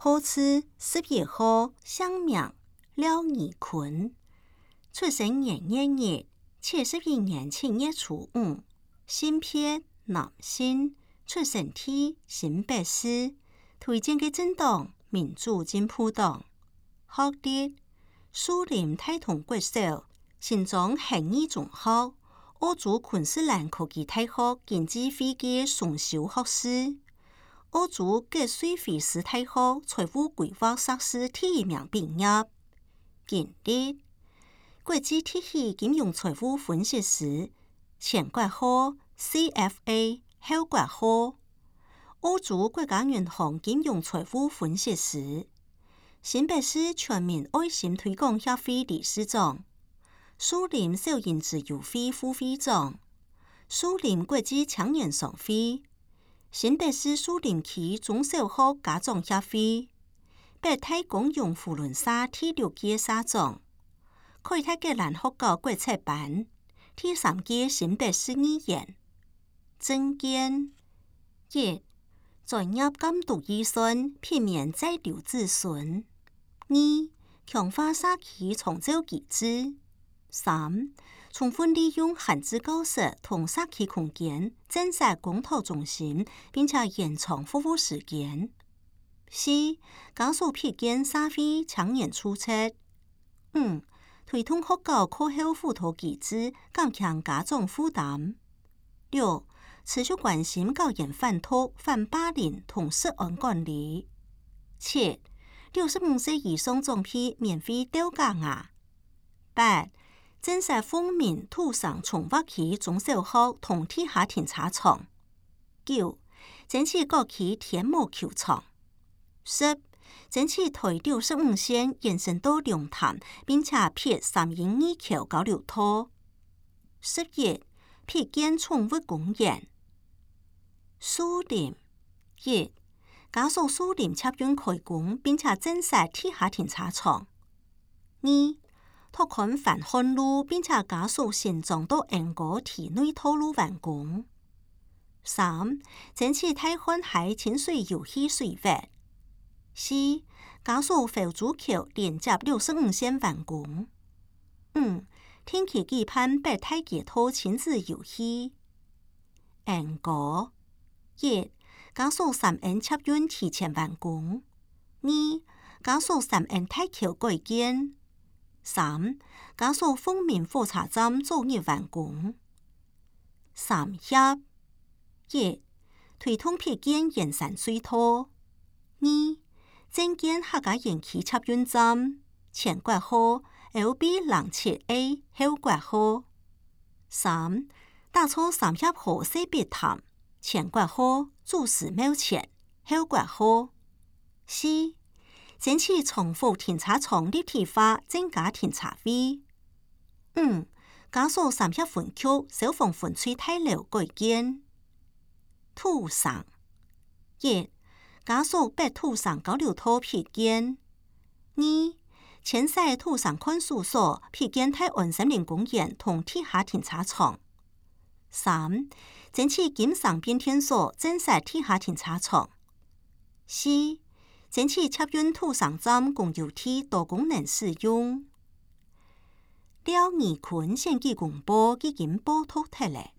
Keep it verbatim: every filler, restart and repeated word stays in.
好似十一號鄉名廖義坤，出生年月日七十一年七月初五，性別男性，出生地新北市，推薦嘅政黨民主進步黨，學歷樹林大同國小、新莊恆義中學、澳洲昆士蘭科技大學經濟會嘅崇修學士。澳洲格瑞菲斯大學財務規劃碩士第一名畢業，經歷國際體系金融財務分析師，前國號 C F A 後國號澳洲國家銀行金融財務分析師，新北市全民愛心推廣協會理事長，樹林小型自由會副會長，樹林國際青年商會。新北市樹林區中小學家長協會，北太公用扶輪社第六屆社長，開拓嘅蘭學校國策班第三屆新北市議員，政見一專業監督預算，避免再留子孫；二強化社區創造機制；三充分利用閒置教室同社區空間，增設公托中心，並且延長服務時間。四、加速闢建社會青年宿舍。五、推動學校課後輔導機制，減輕家長負擔。六、持續關心教研反毒、反霸凌同涉案管理。七、六十五歲以上總批免費吊假牙。八、增設豐民土生從化區中小學同地下停車場。九、爭取各區天幕球場。十、爭取台六十五線延伸到龍潭，並且撇三英二橋交流道。十一、闢建寵物公園。樹林一、加速樹林捷運開工，並且增設地下停車場。二、拓寬環漢路，並且加速新莊到鶯歌體內道路完工。三、爭取大漢海清水遊戲水域。四、加速浮珠橋連接六十五線完工。五、定期舉辦北太街頭親子遊戲。鶯歌一、加速三岸捷運提前完工。二、加速三岸大橋改建。三、加速豐民火車站早日完工。三協一、推動闢建延山隧道。二、增建客家園區捷運站，前國號 L B 零七 A 後國號。三、打造三峽河西別潭，前國號祖師廟前後國號。四、爭取重複停車場立體化，增加停車位。五、加速三峽分區消防分區大樓改建。土生一、加速北土生交流道闢建。二、遷徙土生看守所闢建泰安森林公園同地下停車場。三、爭取金山變電所增設地下停車場。四、爭取捷運土生站公有地多功能使用。廖義坤選舉公報已經報導出來。